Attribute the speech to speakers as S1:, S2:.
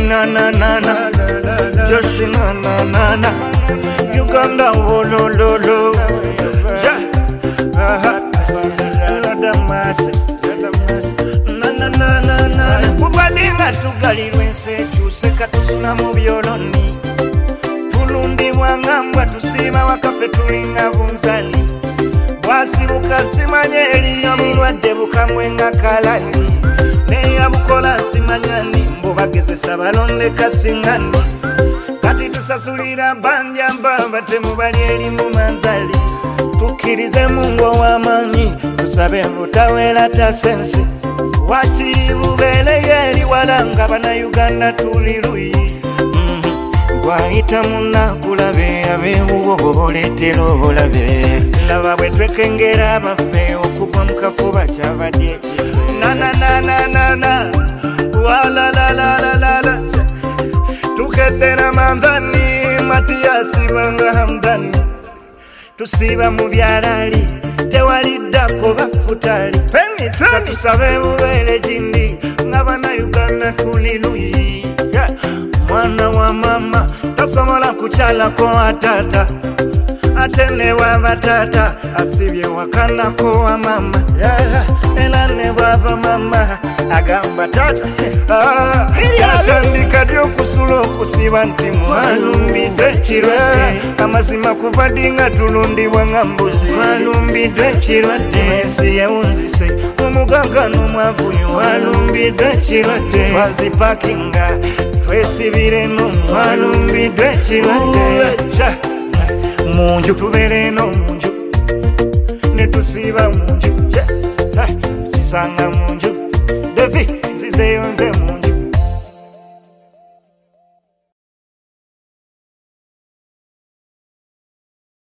S1: na na na na, just na na na na. Uganda oh lo lo lo, yeah. Na na na na na. Kubalinga tugalirwe nse chuseka tusuna mu byoloni. Tulundi mwangamba tusiba wakafe tulinga bunzali. Wasibuka simanyeli mulwadde bukamwenga kalani. Neya bukola simanyani mbobagezesa balonde kasingani. Kati tusasulira banja mbamba temubali eri mu manzali. Tukirize Mungu w'amanyi tusabe mutawera tasensi. Wachiri bubeleyeli walanga bana Uganda tuliruyi. Waita munakulabe abeewo boboletera obulabe. Laba bwe twekengera abaffe okugwa mu kafuba kyabadde ekizwe. Na na na na na na, wala la la la la la. Tukedera mandani Matiyasi banga hamdani. Tusiba mu byalali tewaliddako bafutali. Penny tusabe bubele jindi ng'abana Uganda tuliruyi. Mwana wa mama tasobola kukyalako atata. Atene wa batata asibye wakanako wa mama. Era ne baba mama agamba tata. Atandika dyo kusula okusiba nti mwalumbidde ekirwadde. Amazima kuva dinga tulundibwa nga mbuzi. Mwalumbidde ekirwadde. Ensi yewunzise omuganga n'omwavuyo. Mwalumbidde ekirwadde. Twazipakinga twesibire no mwalumbidde ekirwadde. Munju tubeere no munju ne tusiba munju. Kisanga